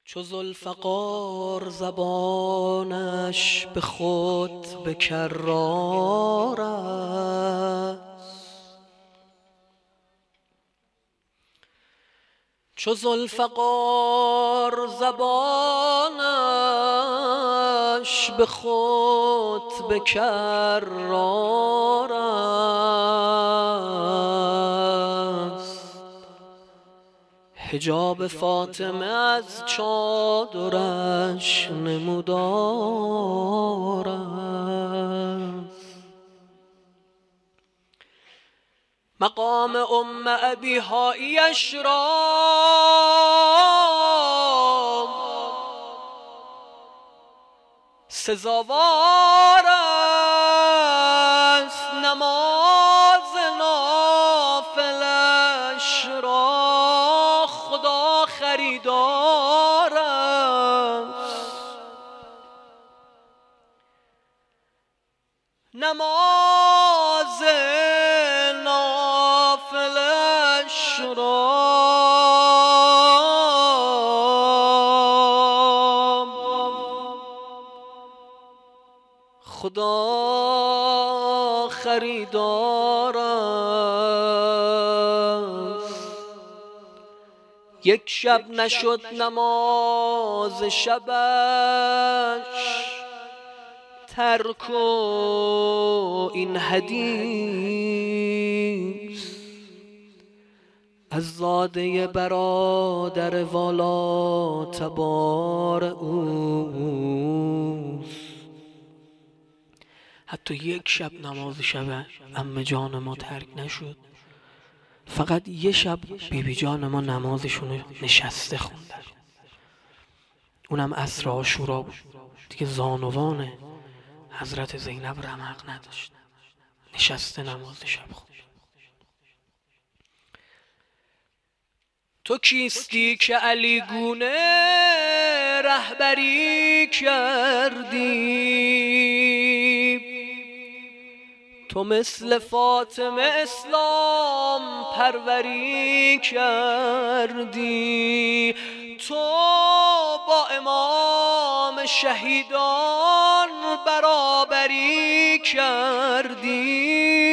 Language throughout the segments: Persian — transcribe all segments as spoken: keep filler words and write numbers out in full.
چو ذوالفقار زبانش به خود به کرار است، چو ذوالفقار زبانش به خود به کرار است، حجاب فاطمه از چادرش نمودار است. مقام ام ابی هاییش را سزاوار است، نماز نافلش را خدا خریدار است. نماز نافلش را خدا خریدار است. یک شب نشد نماز شبش ترک و این حدیث از زاده برادر والا تبار اوست. حتی یک شب نماز شب عمه جان ما ترک نشد، فقط یه شب بی بی جان ما نمازشون نشسته خوندن، اونم عصر عاشورا بود دیگه. زانوان حضرت زینب رمق نداشت، نشسته نماز شب خوند. تو کیستی که علی گونه رهبری کردی، تو مثل فاطمه اسلام پروری کردی، تو با امام شهیدان برابری کردی،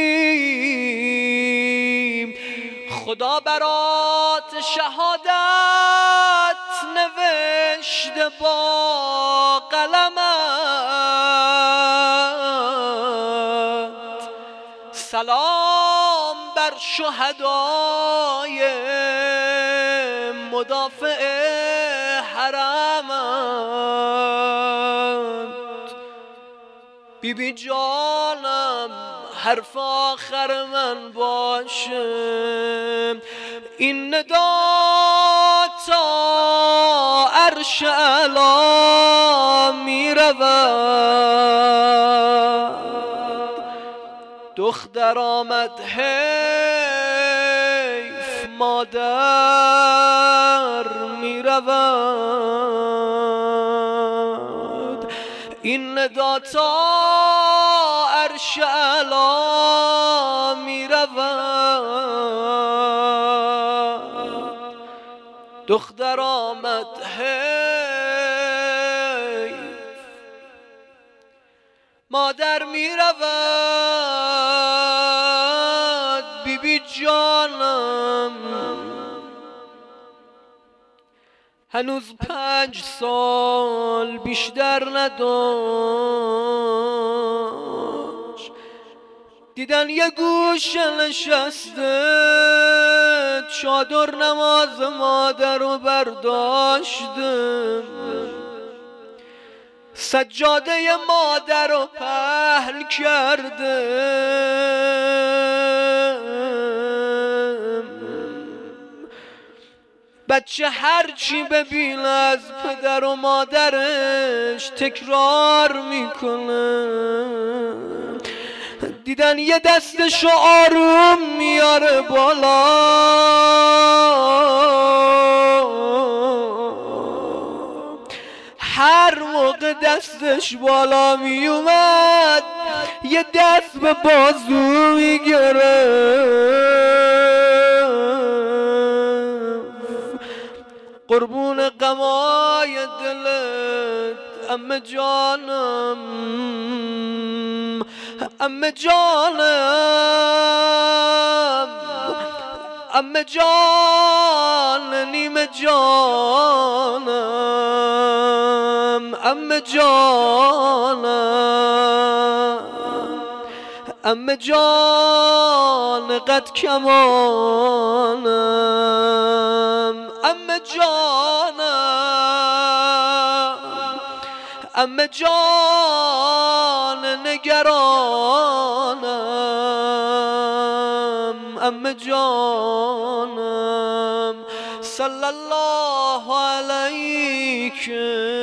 خدا برات شهادت نوشته با قلمت. سلام بر شهدای مدافع حرمت. بی بی جانم حرف آخر من باشه، این ندا تا عرش اعلی می رود. دختر آمد حیف مادر می رود، این ندا تا عرش اعلی می رود. دختر آمد حیف مادر می رود. بی بی جانم هنوز پنج سال بیشتر نداشت، دیدن یه گوشه نشسته چادر نماز مادر رو برداشته، سجاده مادر رو پهن کرده، بچه هرچی ببینه از پدر و مادرش تکرار میکنه. دیدن یه دستشو آروم میاره بالا، هر موقع دستش بالا میومد یه دست به بازو میگرفت. قربون قوای دلت ام جانم، ام جانم، ام جان نیم جانم، ام جانم، ام جان قد کمانم، ام جانم، ام جان نگرانم، ام جانم. صلی الله علیک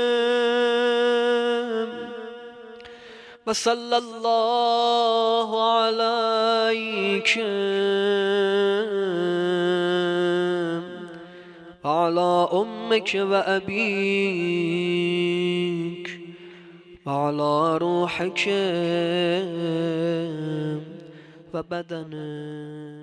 و صلی الله علیک و علی امک و ابیک و علی روحک و بدنک.